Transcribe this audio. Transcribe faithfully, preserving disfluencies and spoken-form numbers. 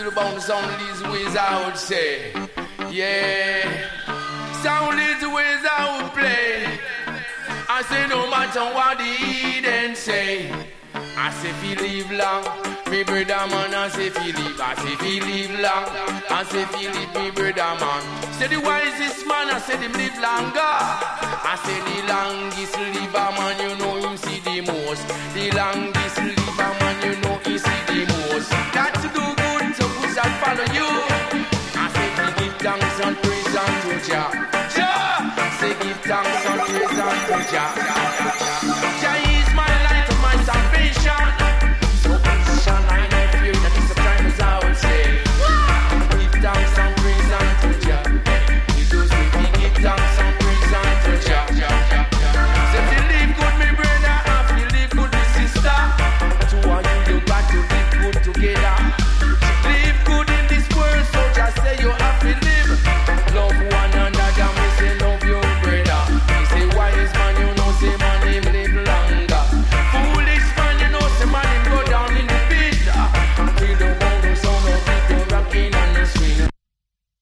to the bone, sound these ways I would say. Yeah, sound these ways I would play. I say no matter what the heathen say. I say if you live long, me brother man. I say if you live, I say if you live long. I say if you live, me brother man. Say the wisest man, I say him live longer. I say the longest liver man, you know him see the most. The longest liver man, you know he see the most. Got to do good, so push and follow you. I say give thanks and praise unto Jah. Jah, say give thanks and praise unto Jah.